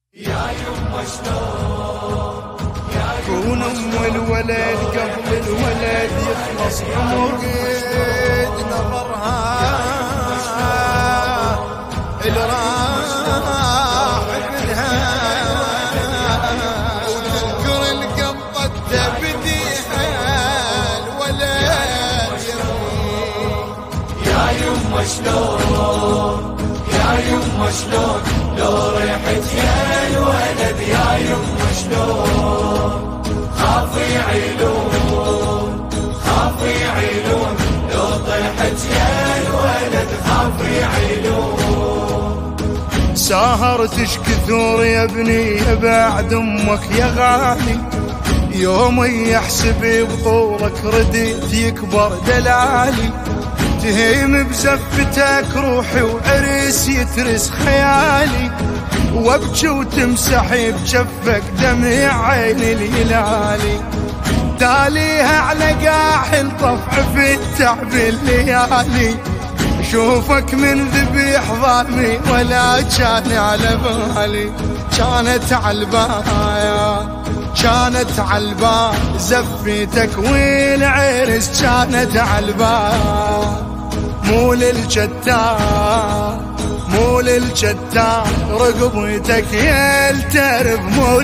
يا يما شلون كون الولد قبل الولد يخلص عمر قد نظرها اللي راح منها وتذكر القبضة بديها الولد يا يما شلون يا يما شلون لو ريحت يا الولد يا يما شلون خافي عيلون خافي عيلون لو طيحت يا الولد خافي عيلون سهرتش كثور يا ابني بعد امك يا غالي يوم يحسب بطولك رديت يكبر دلالي تهيم بزفتك روحي وعرس يترس خيالي وابكي وتمسحي بجفك دمع عين الهلالي تاليها على قاحل طفع في التعب الليالي شوفك من ذبيح ظالمي ولا كان على بالي كانت عالبايا كانت عالبال زفتك والعرس كانت عالبال مو للجتار مو للجتار رقبتك يا الترب مو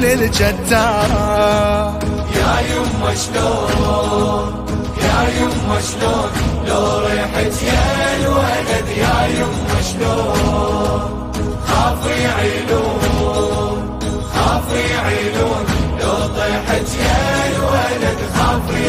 للجتار يا يما شلون يا يما شلون لو ريحت يا الولد يا يما شلون خافي عيلون خافي عيلون لو طيحت يا الولد خافي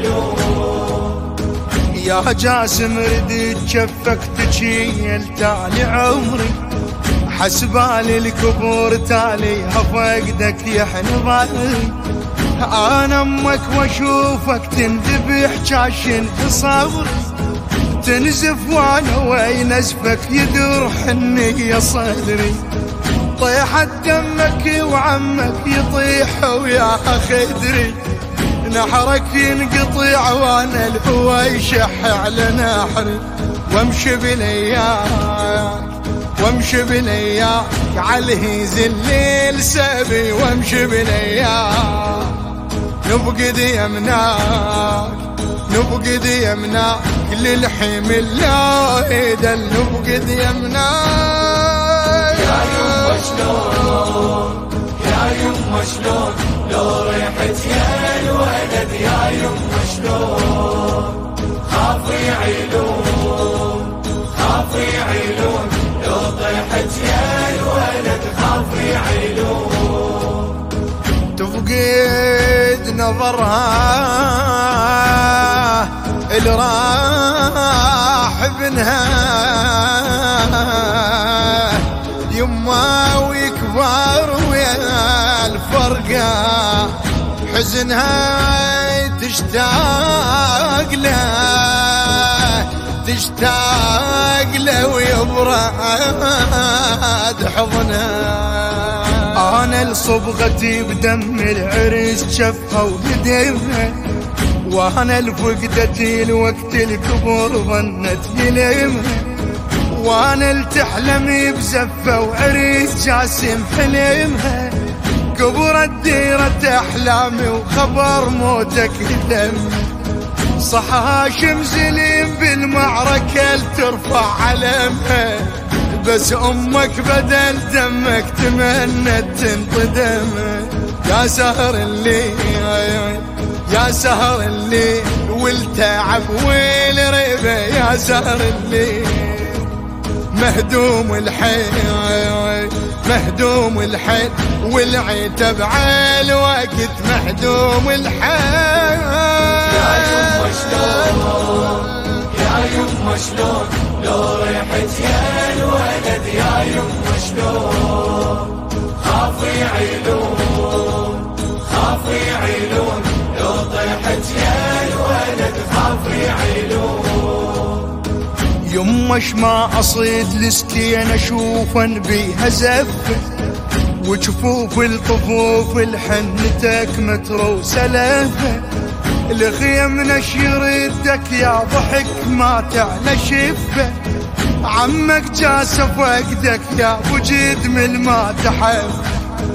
عيلون يا جاسم رديت جفك تجيل تالي عمري حسبالي الكبور تالي فقدك يحن ظهري انا امك واشوفك تنذبح جاشن في صبري تنزف وانا وين ازفك يدور حني يا صدري طيحت دمك وعمك يطيح ويا خدري نحرك ينقطع وانا الهوى يشح على نحري وامشي بلياك وامشي بلياك عالهيز الليل سبي وامشي بلياك نبقد يمناك نبقد يمناك للحيم الليل نبقد يمناك يا يما شلون يا يما شلون لو ريحت يا الولد يا يما شلون خافي عيلون خافي عيلون لو طيحت يا الولد خافي عيلون تفقد نظرها اللي راح بنها يما ويكبر ويا الفرقة حزنها تشتاق له تشتاق له ويبرد حضنها انا لصبغتي بدم العرس شفها وقدمها وانا لفقدتي الوقت الكبر ظنت يلمها وانا لتحلمي بزفه وعريس جاسم حلمها كبرت ديرة احلامي وخبر موتك يتم صح هاشم زليم بالمعركة لترفع علمها بس امك بدل دمك تمنت تنقدم يا سهر الليل يا سهر الليل والتعب والريبة يا سهر الليل مهدوم الحيل مهدوم الحيل والعتب على الوقت مهدوم الحيل يا يما شلون يا يما شلون لو ريحت يا الولد يا يما شلون خافي عيلون خافي عيلون لو طيحت يا الولد خافي عيلون يمش ما اصيد لسكين اشوفا بيها زفه وجفوف الطفوف الحنتك متروسه لهفه الخيم نشير يدك يا ضحك ما تعلى شفه عمك جاسف وقدك يا ابو جد من ما تحب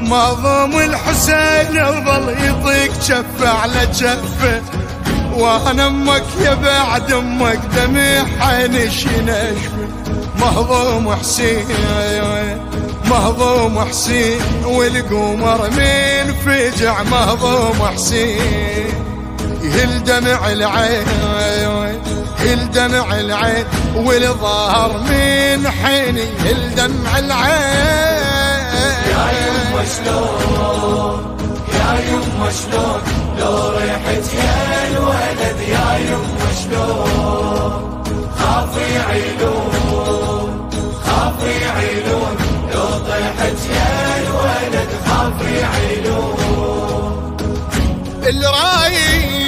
مظلوم الحسين وظل يطيق شفه على شفه، وانا امك يا بعد امك دمي حنش نشفه. مهضوم حسين مهضوم حسين والقمر من فجع. مهضوم حسين يهل دمع العين يهل دمع العين والظهر من حين يهل دمع العين. يا يما شلون يا يما شلون لو ريحت يا الولد. يا يما شلون خاف يعيلون خاف يعيلون لو طيحت يا الولد. خاف يعيلون اللي رايح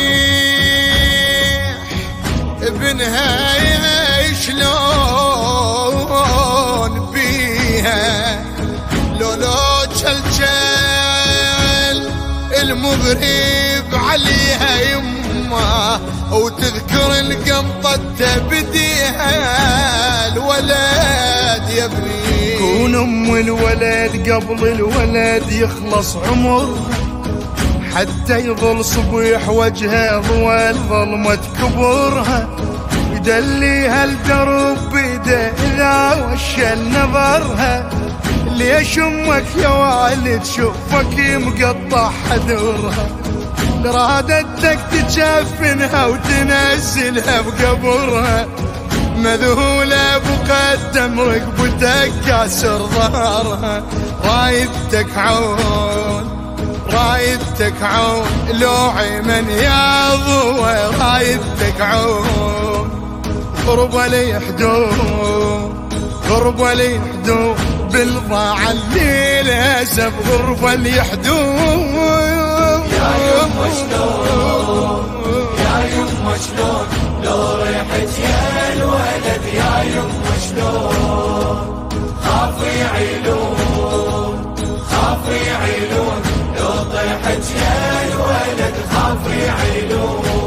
بنهاية شلون بيها لو جلجل المغرب عليها يما، وتذكر القمطة بديها الولد يا ابني. كون ام الولد قبل الولد يخلص عمر، حتى يظل صبيح وجهه ضوال ظلمة كبرها. يدليها الدرب بيده إذا وشل نظرها. ليش امك يا والد شوفك مقطع حذرها. لرادتك تجفنها وتنزلها بقبرها. مذهولة بقدم رقبتك كاسر ظهرها. رايدتك عون رايدتك عون لو عمن يا ضوى. رايدتك عون غربة لي حدود غربة لي حدود بالضاع الليل اسف. غربة لي حدود. يا يما شلون يا يما شلون لو ريحت يا الولد. يا يما شلون خاف يعيلون خاف يعيلون لو طيحت يا الولد. خاف يعيلون